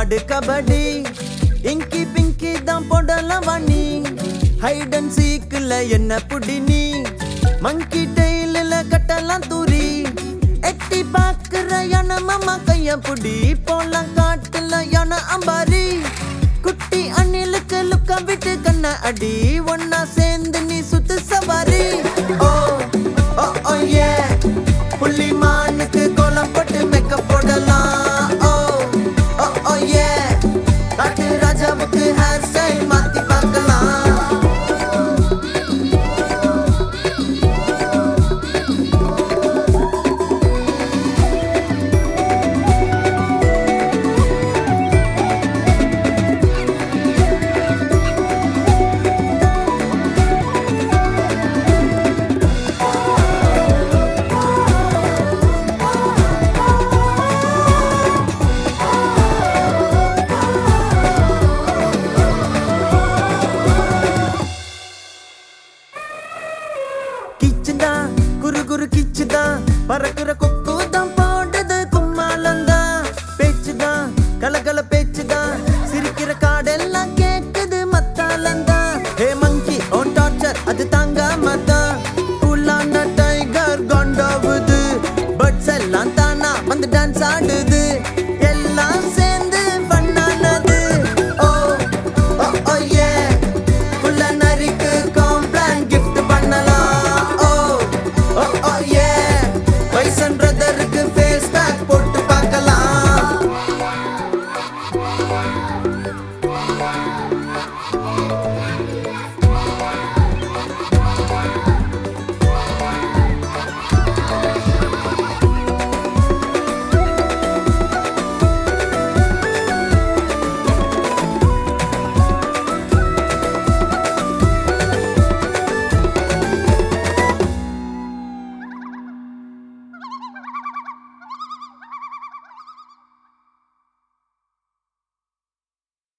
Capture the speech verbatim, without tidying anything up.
ஆடு கபடி இங்கி பிங்கி தான் போடலாம் வாணி ஹைட் அண்ட் சீக்ல என்ன புடி நீ மங்கி டெய்லில் கட்டலாம் தூரி எட்டி பாக்குற யான மாமா கைய புடி போலாம் காட்டுல யான அம்பாரி குட்டி அணிலுக்கு லுக்க விட்டு கண்ண அடி ஒன்னா சேர்ந்து